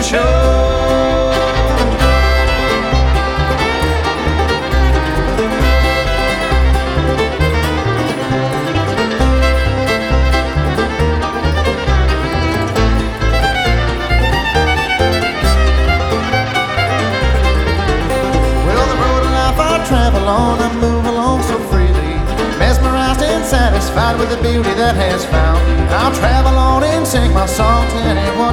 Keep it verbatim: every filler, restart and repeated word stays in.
show. Travel on and move along so freely, mesmerized and satisfied with the beauty that has found me. I'll travel on and sing my song to anyone